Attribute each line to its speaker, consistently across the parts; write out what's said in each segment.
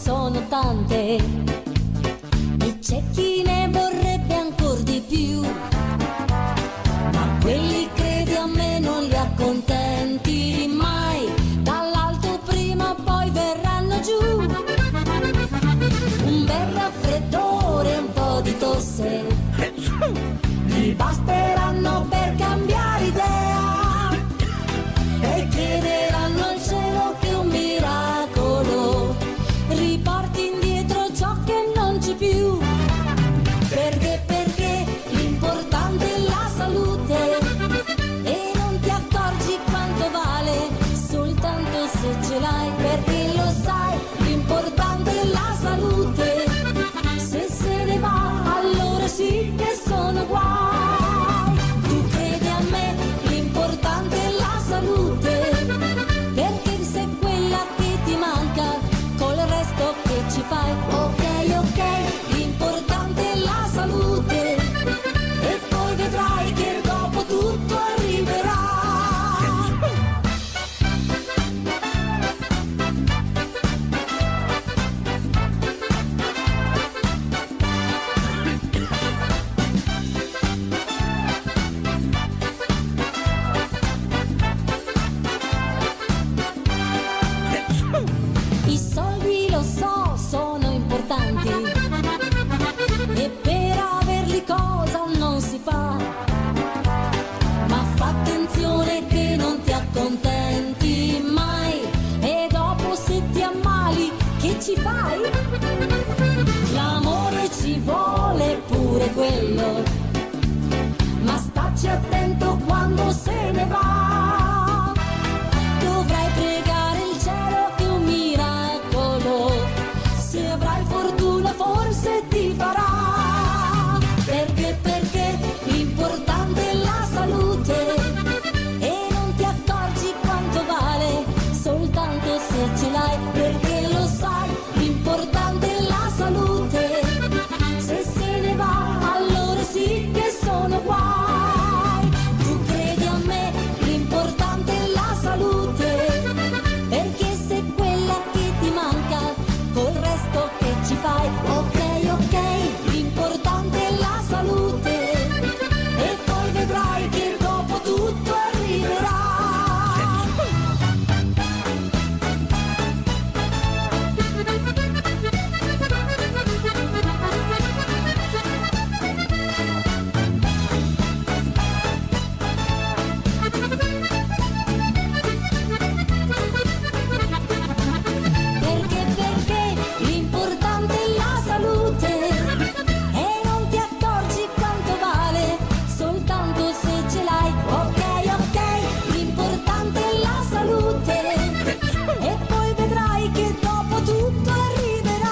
Speaker 1: sono tante e c'è chi ne vorrebbe ancor di più, ma quelli credi a me non li accontenti mai, dall'alto prima o poi verranno giù. Un bel raffreddore e un po' di tosse gli basteranno per cambiare idea e chiederanno al cielo che un miracolo riporti indietro ciò che non c'è più. Perché l'importante è la salute e non ti accorgi quanto vale soltanto se ce l'hai, perché lo sai, l'importante è la salute. Se se ne va allora sì che sono guai. Tu credi a me, l'importante è la salute, perché se è quella che ti manca col resto che ci fai. Ok, l'importante è la salute e poi vedrai che dopo tutto arriverà. I soldi lo so sono importanti e per averli cosa non si fa, ma fa attenzione che non ti accontenti mai e dopo se ti ammali che ci fai? L'amore ci vuole pure quello, ma staci attento quando se ne va. Dovrai pregare il cielo che un miracolo, se avrai fortuna forse ti farà. Perché l'importante è la salute e non ti accorgi quanto vale soltanto se ce l'hai, perché lo sai, l'importante è la salute. Se se ne va allora sì che sono guai. Tu credi a me, l'importante è la salute, perché se è quella che ti manca col resto che ci fai. Ok, l'importante è la salute e poi vedrai che dopo tutto arriverà. Perché l'importante è la salute e non ti accorgi quanto vale soltanto se ce l'hai. Ok, l'importante è la salute e poi vedrai che dopo tutto arriverà.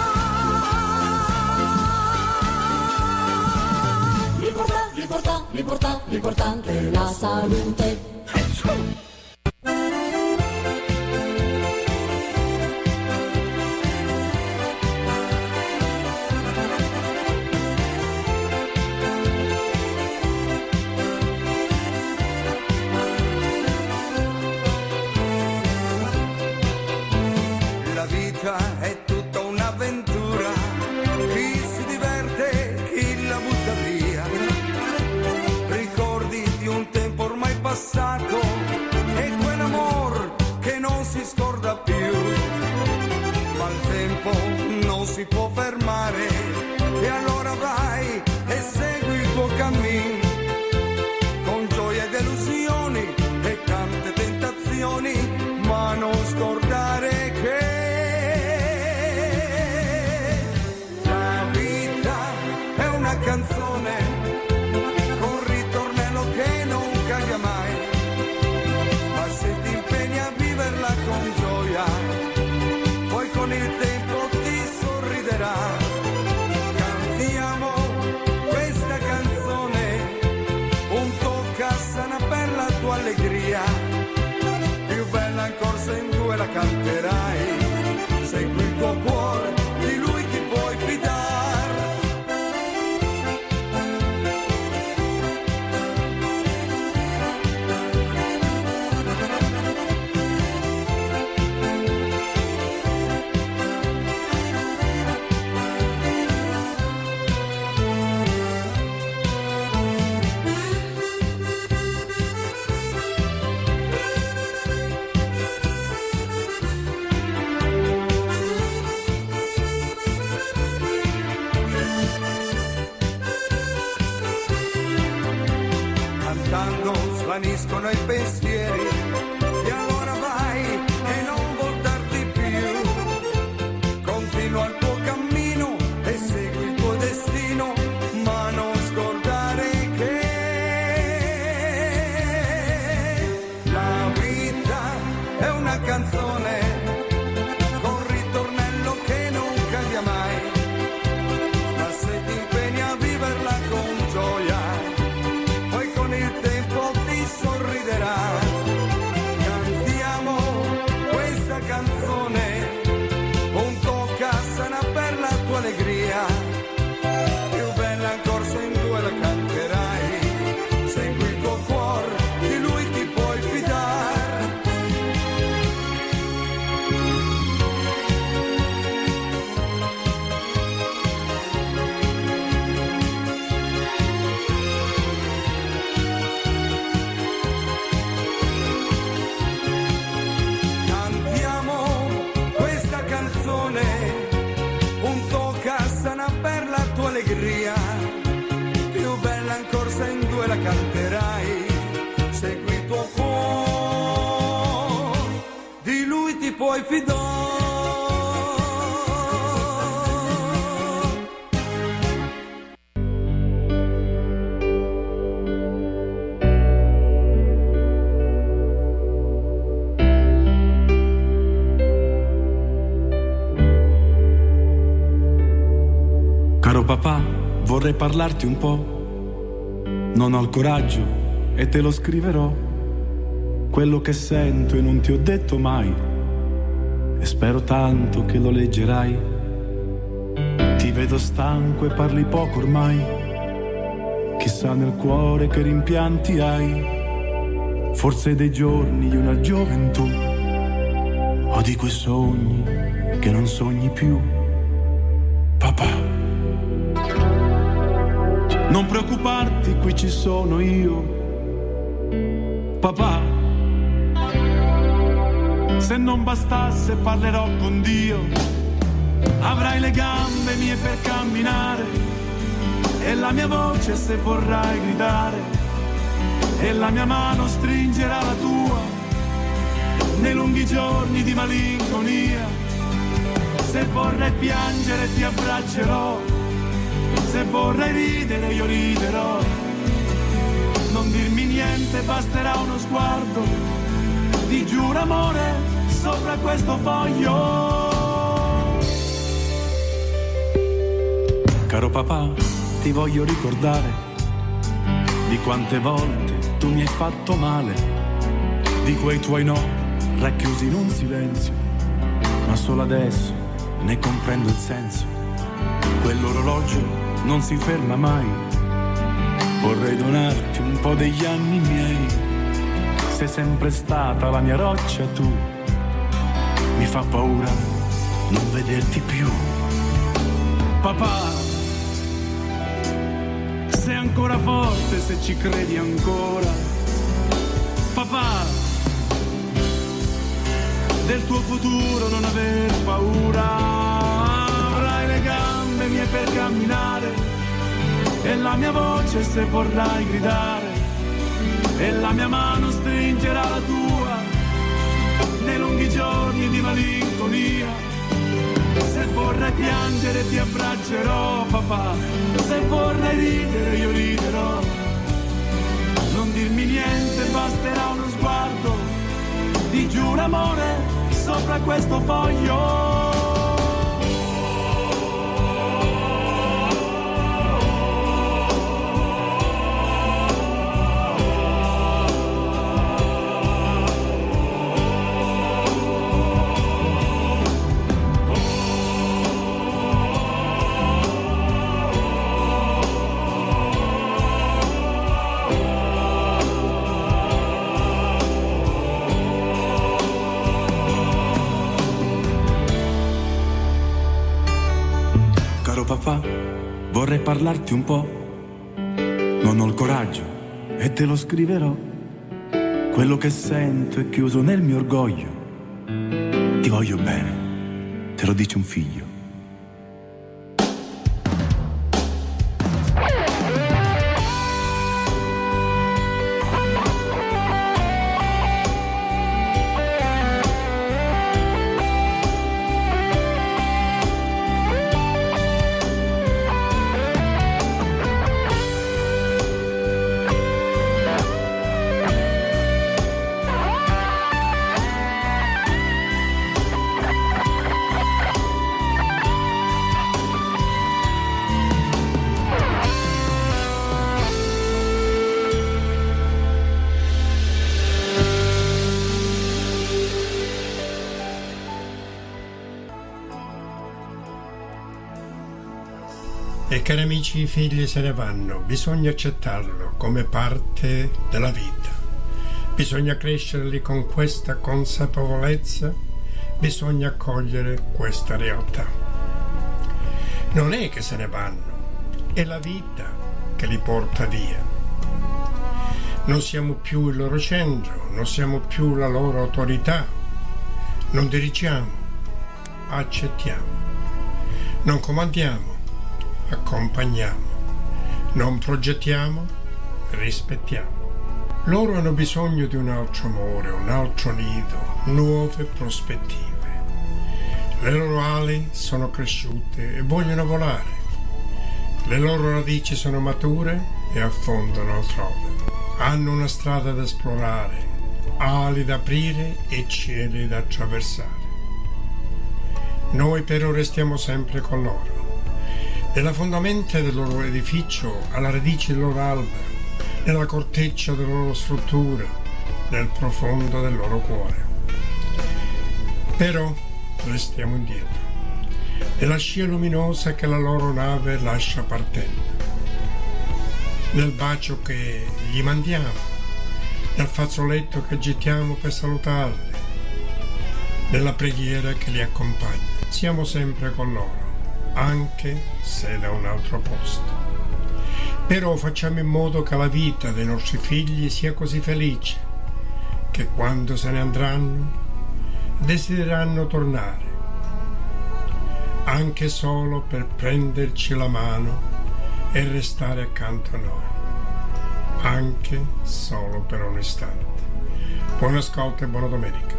Speaker 1: L'importante è la salute.
Speaker 2: La vita è tutta un'avventura, chi si diverte, chi la butta via. Ricordi di un tempo ormai passato e quell'amor che non si scorda più. Ma il tempo non si può fermare e allora vai e segui il tuo cammino, con gioie ed illusioni e tante tentazioni, ma non scordare che la vita è una canzone con ritornello che non cambia mai, ma se ti impegni a viverla con gioia, poi con il tempo ti sorriderà. Cantiamo questa canzone, un toccasana per la tua allegria, più bella ancora se in due la canterai. Segui il tuo cuore, di lui ti puoi fidare. svaniscono i pensieri, e allora vai e non voltarti più, continua il tuo cammino e segui il tuo destino, ma non scordare che la vita è una canzone con ritornello che non cambia mai, ma se ti impegni a viverla con gioia, poi con il tempo ti sorriderà. Cantiamo questa canzone, un toccasana per la tua allegria, più bella ancora se in due la canterai, segui il tuo cuore, di lui ti puoi fidare. Cantiamo questa canzone, un toccasana per la tua allegria, più bella ancora se in due la canterai, segui il tuo cuore, di lui ti puoi fidare.
Speaker 3: Caro papà, vorrei parlarti un po'. Non ho il coraggio e te lo scriverò. Quello che sento e non ti ho detto mai, e spero tanto che lo leggerai. Ti vedo stanco e parli poco ormai. Chissà nel cuore che rimpianti hai. Forse dei giorni di una gioventù, o di quei sogni che non sogni più. Papà, non preoccuparti, qui ci sono io. Papà, se non bastasse parlerò con Dio. Avrai le gambe mie per camminare, e la mia voce se vorrai gridare, e la mia mano stringerà la tua nei lunghi giorni di malinconia. Se vorrai piangere ti abbraccerò, se vorrai ridere io riderò. Non dirmi niente, basterà uno sguardo, ti giuro amore, sopra questo foglio. Caro papà, ti voglio ricordare di quante volte tu mi hai fatto male, di quei tuoi no racchiusi in un silenzio, ma solo adesso ne comprendo il senso. Quell'orologio non si ferma mai, vorrei donarti un po' degli anni miei. Sei sempre stata la mia roccia tu, mi fa paura non vederti più. Papà, sei ancora forte se ci credi ancora. Papà, del tuo futuro non aver paura. Avrai le gambe mie per camminare, e la mia voce se vorrai gridare, e la mia mano stringerà la tua nei lunghi giorni di malinconia. Se vorrai piangere ti abbraccerò papà, se vorrai ridere io riderò. Non dirmi niente, basterà uno sguardo, ti giuro amore, sopra questo foglio. Papà, vorrei parlarti un po', non ho il coraggio e te lo scriverò. Quello che sento è chiuso nel mio orgoglio. Ti voglio bene, te lo dice un figlio.
Speaker 4: E cari amici, i figli se ne vanno, bisogna accettarlo come parte della vita. Bisogna crescerli con questa consapevolezza, bisogna accogliere questa realtà. Non è che se ne vanno, è la vita che li porta via. Non siamo più il loro centro, non siamo più la loro autorità. Non dirigiamo, accettiamo. Non comandiamo, accompagniamo. Non progettiamo, rispettiamo. Loro hanno bisogno di un altro amore, un altro nido, nuove prospettive. Le loro ali sono cresciute e vogliono volare. Le loro radici sono mature e affondano altrove. Hanno una strada da esplorare, ali da aprire e cieli da attraversare. Noi però restiamo sempre con loro. Nella fondamenta del loro edificio, alla radice del loro albero, nella corteccia della loro struttura, nel profondo del loro cuore. Però restiamo indietro, nella scia luminosa che la loro nave lascia partendo, nel bacio che gli mandiamo, nel fazzoletto che gettiamo per salutarli, nella preghiera che li accompagna. Siamo sempre con loro, anche se da un altro posto. Però facciamo in modo che la vita dei nostri figli sia così felice che quando se ne andranno desidereranno tornare, anche solo per prenderci la mano e restare accanto a noi, anche solo per un istante. Buon ascolto e buona domenica.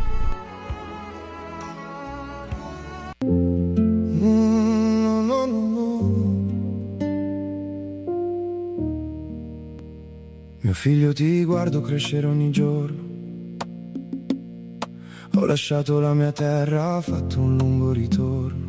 Speaker 5: Mio figlio, ti guardo crescere ogni giorno. Ho lasciato la mia terra, ho fatto un lungo ritorno.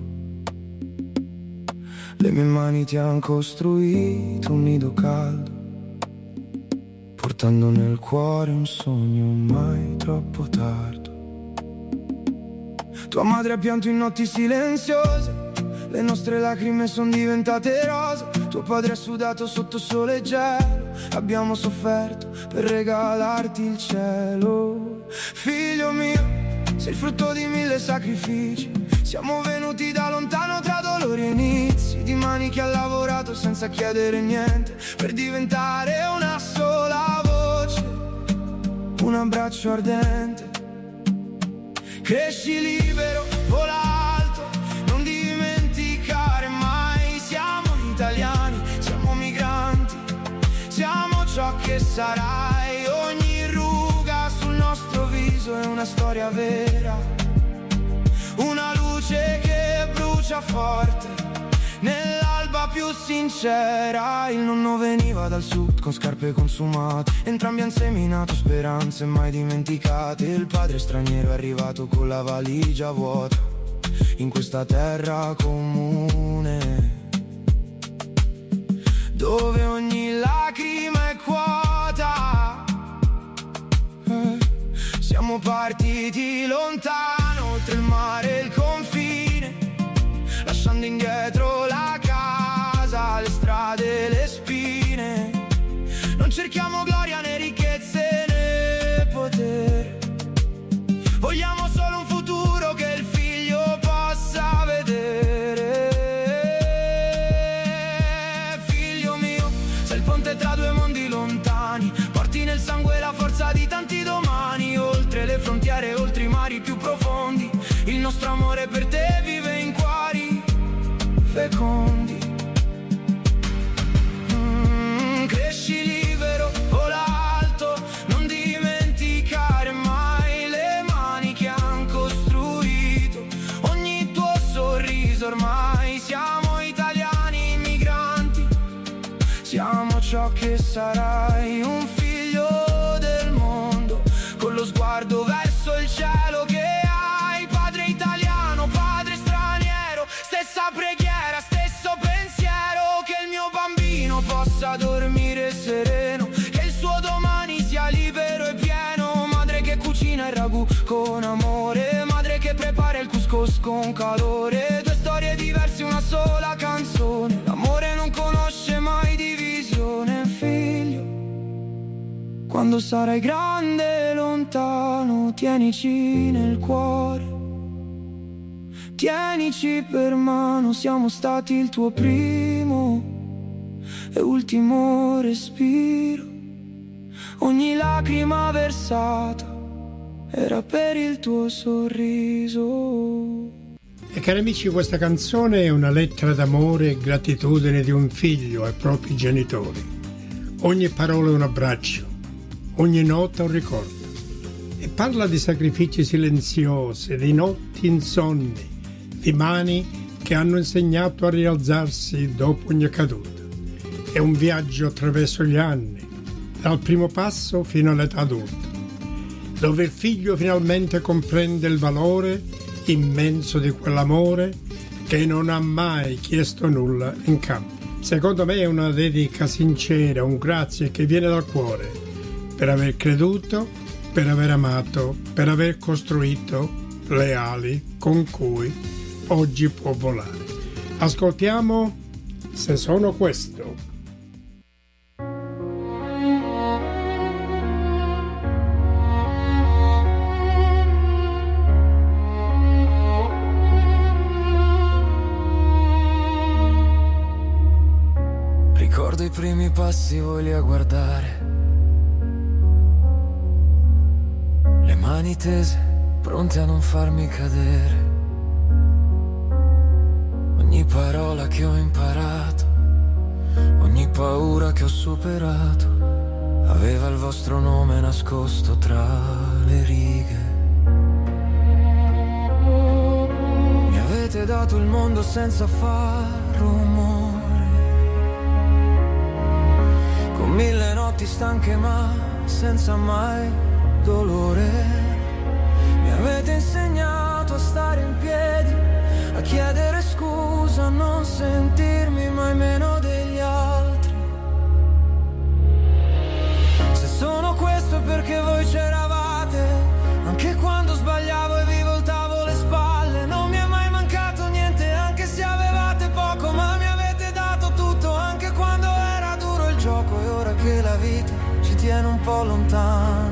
Speaker 5: Le mie mani ti han costruito un nido caldo, portando nel cuore un sogno mai troppo tardo. Tua madre ha pianto in notti silenziose, le nostre lacrime son diventate rose. Tuo padre ha sudato sotto sole e gelo, abbiamo sofferto per regalarti il cielo. Figlio mio, sei il frutto di 1000 sacrifici. Siamo venuti da lontano tra dolori e inizi, di mani che ha lavorato senza chiedere niente per diventare una sola voce, un abbraccio ardente. Cresci libero, vola alto, non dimenticare mai. Siamo italiani, siamo migranti, siamo ciò che sarai. Ogni ruga sul nostro viso è una storia vera, una luce che brucia forte nell'alba più sincera. Il nonno veniva dal sud con scarpe consumate, entrambi han seminato speranze mai dimenticate. Il padre straniero è arrivato con la valigia vuota in questa terra comune, dove ogni lacrima è quota. Siamo partiti lontano, oltre il mare e il confine, lasciando indietro la casa, le strade, le spine. Non cerchiamo gloria né ricchezze né potere, vogliamo solo un futuro che il figlio possa vedere. Figlio mio, sei il ponte tra due mondi lontani, porti nel sangue la forza di tanti domani. Oltre le frontiere, oltre i mari più profondi, il nostro amore per te vive in cuori fecondi. Cresci libero, vola alto, non dimenticare mai le mani che han costruito ogni tuo sorriso. Ormai siamo italiani migranti, siamo ciò che sarai, un figlio del mondo con lo sguardo verso il cielo che hai. Padre italiano, padre straniero, stessa preghiera, stesso pensiero, che il mio bambino possa dormire sereno, che il suo domani sia libero e pieno. Madre che cucina il ragù con amore, madre che prepara il couscous con calore. Due storie diverse, una sola canzone, l'amore Quando sarai grande e lontano, tienici nel cuore. Tienici per mano, siamo stati il tuo primo e ultimo respiro. Ogni lacrima versata era per il tuo sorriso.
Speaker 4: E cari amici, questa canzone è una lettera d'amore e gratitudine di un figlio ai propri genitori. Ogni parola è un abbraccio, ogni nota un ricordo. E parla di sacrifici silenziosi, di notti insonni, di mani che hanno insegnato a rialzarsi dopo ogni caduta. È un viaggio attraverso gli anni, dal primo passo fino all'età adulta, dove il figlio finalmente comprende il valore immenso di quell'amore che non ha mai chiesto nulla in cambio. Secondo me è una dedica sincera, un grazie che viene dal cuore per aver creduto, per aver amato, per aver costruito le ali con cui oggi può volare. Ascoltiamo Se sono questo.
Speaker 5: Ricordo i primi passi, voi lì a guardare, le mani tese, pronte a non farmi cadere. Ogni parola che ho imparato, ogni paura che ho superato, aveva il vostro nome nascosto tra le righe. Mi avete dato il mondo senza far rumore, con 1000 notti stanche ma senza mai dolore. Mi avete insegnato a stare in piedi, a chiedere scusa, a non sentirmi mai meno degli altri. Se sono questo è perché voi c'eravate, anche quando sbagliavo e vi voltavo le spalle. Non mi è mai mancato niente, anche se avevate poco, ma mi avete dato tutto, anche quando era duro il gioco. E ora che la vita ci tiene un po' lontano,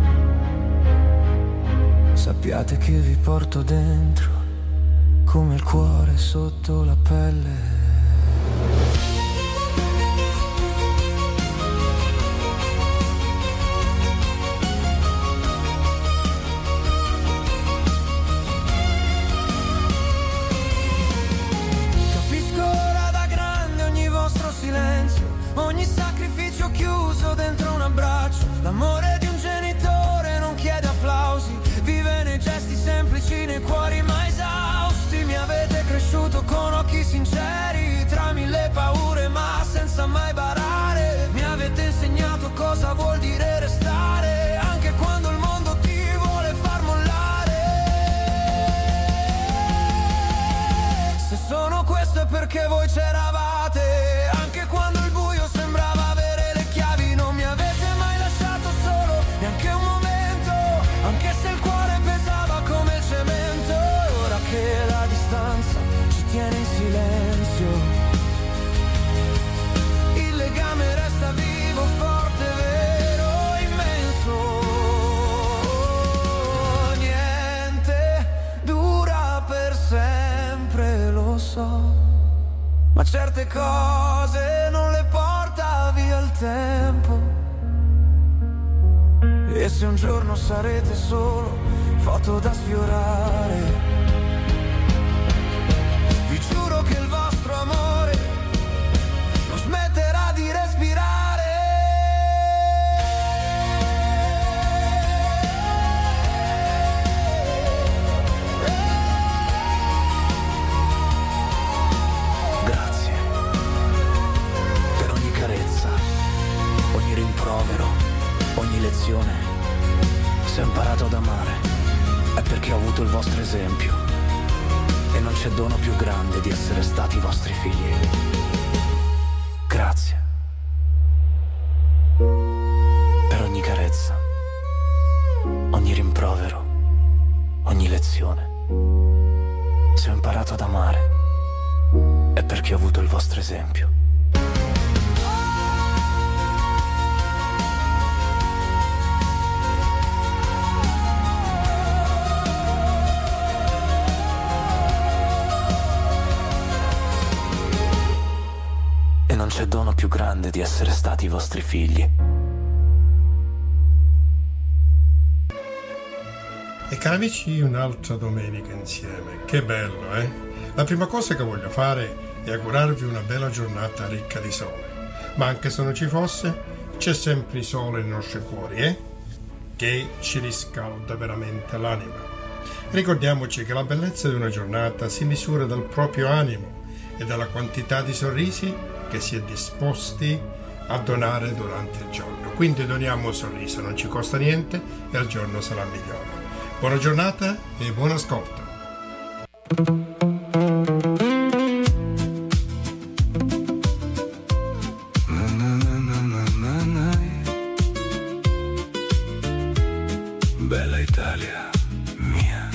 Speaker 5: sappiate che vi porto dentro come il cuore sotto la pelle. Capisco ora da grande ogni vostro silenzio, ogni sacrificio chiuso dentro un abbraccio. L'amore di un genitore non chiede applausi, vive nei gesti semplici, nei cuori mai esausti. Mi avete cresciuto con occhi sinceri, tra 1000 paure ma senza mai barare. Mi avete insegnato cosa vuol dire restare, anche quando il mondo ti vuole far mollare. Se sono questo è perché voi c'eravate, anche quando il buio sembrava avere le chiavi. Non mi avete mai lasciato solo, neanche un momento, anche se il cuore pesava come il cemento. E ora che la distanza ci tiene in silenzio, il legame resta vivo, forte, vero, immenso. Niente dura per sempre, lo so, ma certe cose non le porta via il tempo. E se un giorno sarete solo, foto da sfiorare, vi giuro che il vostro amore non smetterà di respirare. Grazie per ogni carezza, ogni rimprovero, ogni lezione. Se ho imparato ad amare è perché ho avuto il vostro esempio, e non c'è dono più grande di essere stati i vostri figli. Grazie per ogni carezza, ogni rimprovero, ogni lezione. Se ho imparato ad amare è perché ho avuto il vostro esempio.
Speaker 6: c'è dono più grande di essere stati i vostri figli.
Speaker 4: E cari amici, un'altra domenica insieme. Che bello, eh? La prima cosa che voglio fare è augurarvi una bella giornata ricca di sole. Ma anche se non ci fosse, c'è sempre il sole nei nostri cuori, che ci riscalda veramente l'anima. Ricordiamoci che la bellezza di una giornata si misura dal proprio animo e dalla quantità di sorrisi che si è disposti a donare durante il giorno. Quindi doniamo un sorriso, non ci costa niente e il giorno sarà migliore. Buona giornata e buon ascolto.
Speaker 5: Bella Italia mia,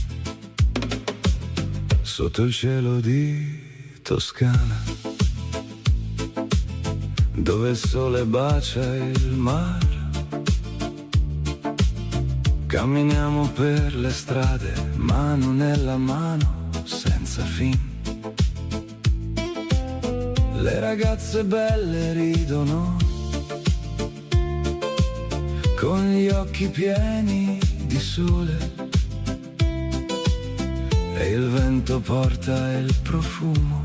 Speaker 5: sotto il cielo di Toscana, dove il sole bacia il mare, camminiamo per le strade, mano nella mano, senza fin. Le ragazze belle ridono, con gli occhi pieni di sole, e il vento porta il profumo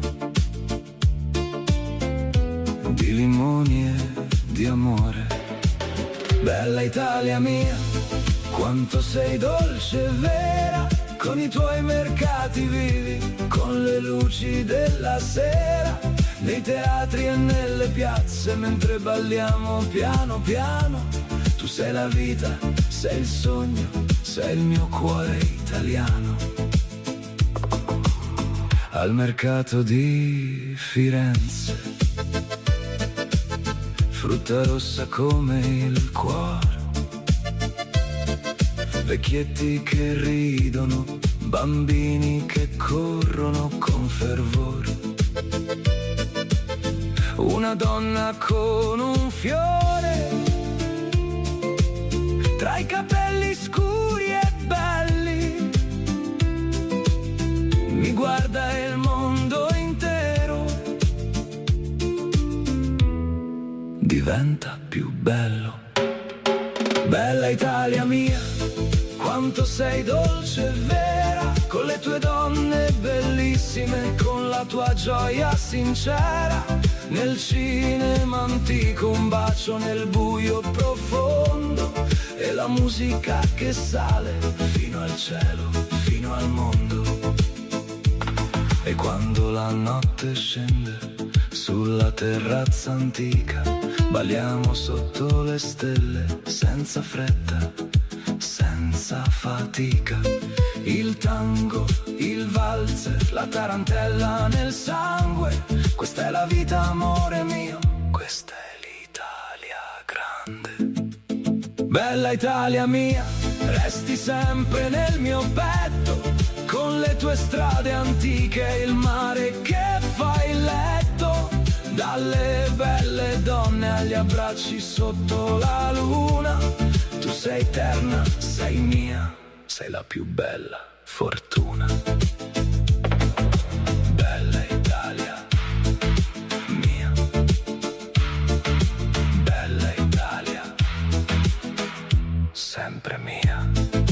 Speaker 5: di limoni e di amore. Bella Italia mia, quanto sei dolce e vera, con i tuoi mercati vivi, con le luci della sera, nei teatri e nelle piazze, mentre balliamo piano piano. Tu sei la vita, sei il sogno, sei il mio cuore italiano. Al mercato di Firenze, frutta rossa come il cuore, vecchietti che ridono, bambini che corrono con fervore, una donna con un fiore tra i capelli scuri e belli, mi guarda il mondo intero diventa più bello. Bella Italia mia, quanto sei dolce e vera, con le tue donne bellissime, con la tua gioia sincera, nel cinema antico un bacio nel buio profondo, e la musica che sale fino al cielo, fino al mondo. E quando la notte scende sulla terrazza antica, balliamo sotto le stelle, senza fretta, senza fatica. Il tango, il valzer, la tarantella nel sangue, questa è la vita amore mio, questa è l'Italia grande. Bella Italia mia, resti sempre nel mio petto, con le tue strade antiche e il mare che fa il letto, dalle belle donne agli abbracci sotto la luna. Tu sei eterna, sei mia, sei la più bella fortuna. Bella Italia mia, bella Italia, sempre mia.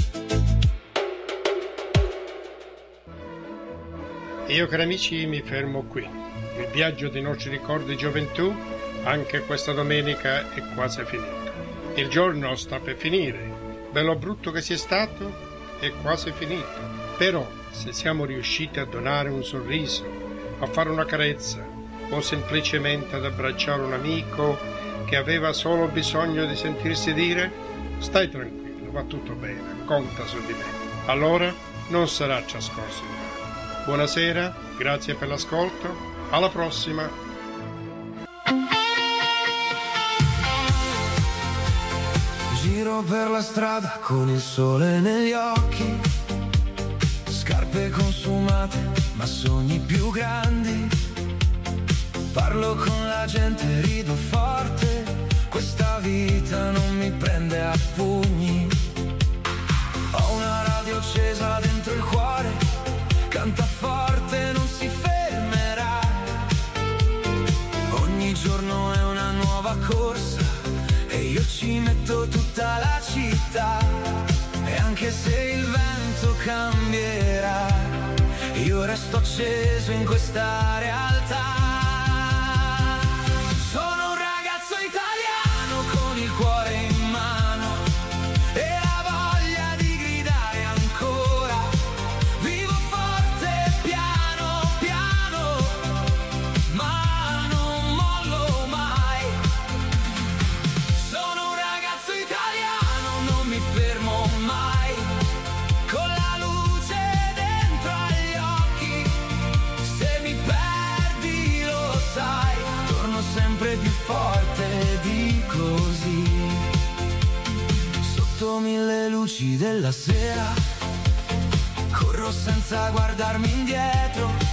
Speaker 4: Io, cari amici, mi fermo qui. Il viaggio dei nostri ricordi di gioventù, anche questa domenica, è quasi finito. Il giorno sta per finire, bello brutto che sia stato, è quasi finito. Però, se siamo riusciti a donare un sorriso, a fare una carezza, o semplicemente ad abbracciare un amico che aveva solo bisogno di sentirsi dire «Stai tranquillo, va tutto bene, conta su di me», allora non sarà trascorso in vano. Buonasera, grazie per l'ascolto, alla prossima!
Speaker 5: Giro per la strada con il sole negli occhi, scarpe consumate ma sogni più grandi, parlo con la gente, rido forte, questa vita non mi prende a pugni. Ho una radio accesa dentro il cuore, canta forte, non si fermerà. Ogni giorno corsa e io ci metto tutta la città. E anche se il vento cambierà, io resto acceso in questa realtà. Sono un ragazzo italiano con il cuore in mano e la voglia di gridare ancora. Vivo forte piano piano, ma non mollo mai. Sono un ragazzo italiano, non mi fermo mai. Con la luce dentro agli occhi, se mi perdi lo sai, torno sempre più forte di così. Sotto mille luci della sera, corro senza guardarmi indietro.